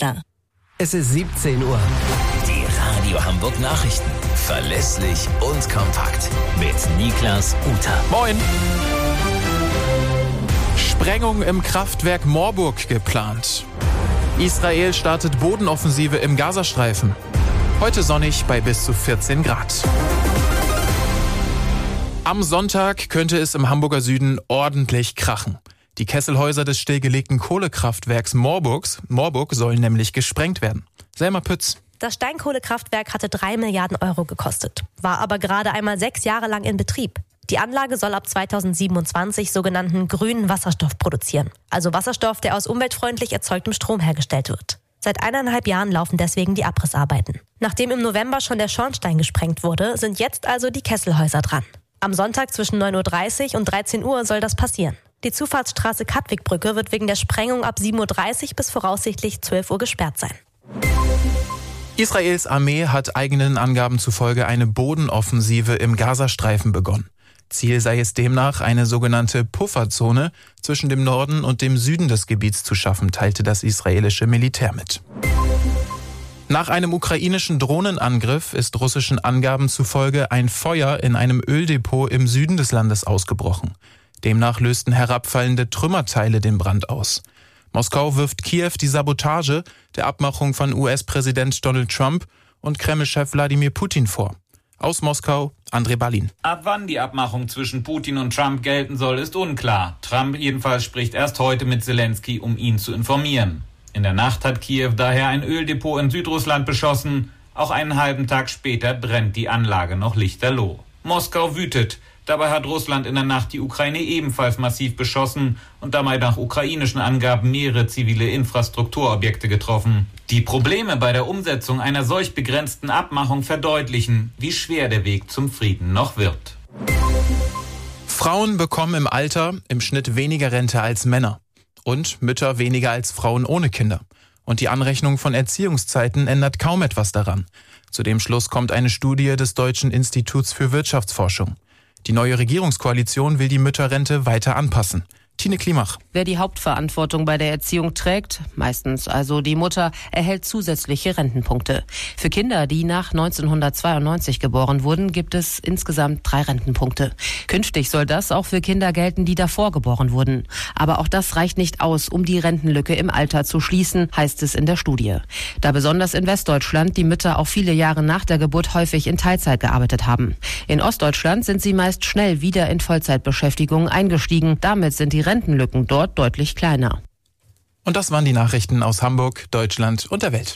Münster. Es ist 17 Uhr. Die Radio Hamburg Nachrichten. Verlässlich und kompakt. Mit Niklas Uter. Moin. Sprengung im Kraftwerk Moorburg geplant. Israel startet Bodenoffensive im Gazastreifen. Heute sonnig bei bis zu 14 Grad. Am Sonntag könnte es im Hamburger Süden ordentlich krachen. Die Kesselhäuser des stillgelegten Kohlekraftwerks Moorburg sollen nämlich gesprengt werden. Selma Pütz. Das Steinkohlekraftwerk hatte 3 Milliarden Euro gekostet, war aber gerade einmal 6 Jahre lang in Betrieb. Die Anlage soll ab 2027 sogenannten grünen Wasserstoff produzieren. Also Wasserstoff, der aus umweltfreundlich erzeugtem Strom hergestellt wird. Seit 1,5 Jahren laufen deswegen die Abrissarbeiten. Nachdem im November schon der Schornstein gesprengt wurde, sind jetzt also die Kesselhäuser dran. Am Sonntag zwischen 9.30 Uhr und 13 Uhr soll das passieren. Die Zufahrtsstraße Katwigbrücke wird wegen der Sprengung ab 7.30 Uhr bis voraussichtlich 12 Uhr gesperrt sein. Israels Armee hat eigenen Angaben zufolge eine Bodenoffensive im Gazastreifen begonnen. Ziel sei es demnach, eine sogenannte Pufferzone zwischen dem Norden und dem Süden des Gebiets zu schaffen, teilte das israelische Militär mit. Nach einem ukrainischen Drohnenangriff ist russischen Angaben zufolge ein Feuer in einem Öldepot im Süden des Landes ausgebrochen. Demnach lösten herabfallende Trümmerteile den Brand aus. Moskau wirft Kiew die Sabotage der Abmachung von US-Präsident Donald Trump und Kreml-Chef Wladimir Putin vor. Aus Moskau, André Balin. Ab wann die Abmachung zwischen Putin und Trump gelten soll, ist unklar. Trump jedenfalls spricht erst heute mit Zelensky, um ihn zu informieren. In der Nacht hat Kiew daher ein Öldepot in Südrussland beschossen. Auch einen halben Tag später brennt die Anlage noch lichterloh. Moskau wütet. Dabei hat Russland in der Nacht die Ukraine ebenfalls massiv beschossen und dabei nach ukrainischen Angaben mehrere zivile Infrastrukturobjekte getroffen. Die Probleme bei der Umsetzung einer solch begrenzten Abmachung verdeutlichen, wie schwer der Weg zum Frieden noch wird. Frauen bekommen im Alter im Schnitt weniger Rente als Männer und Mütter weniger als Frauen ohne Kinder. Und die Anrechnung von Erziehungszeiten ändert kaum etwas daran. Zu dem Schluss kommt eine Studie des Deutschen Instituts für Wirtschaftsforschung. Die neue Regierungskoalition will die Mütterrente weiter anpassen. Tine Klimach. Wer die Hauptverantwortung bei der Erziehung trägt, meistens also die Mutter, erhält zusätzliche Rentenpunkte. Für Kinder, die nach 1992 geboren wurden, gibt es insgesamt 3 Rentenpunkte. Künftig soll das auch für Kinder gelten, die davor geboren wurden. Aber auch das reicht nicht aus, um die Rentenlücke im Alter zu schließen, heißt es in der Studie. Da besonders in Westdeutschland die Mütter auch viele Jahre nach der Geburt häufig in Teilzeit gearbeitet haben. In Ostdeutschland sind sie meist schnell wieder in Vollzeitbeschäftigung eingestiegen. Damit sind die Rentenlücken dort deutlich kleiner. Und das waren die Nachrichten aus Hamburg, Deutschland und der Welt.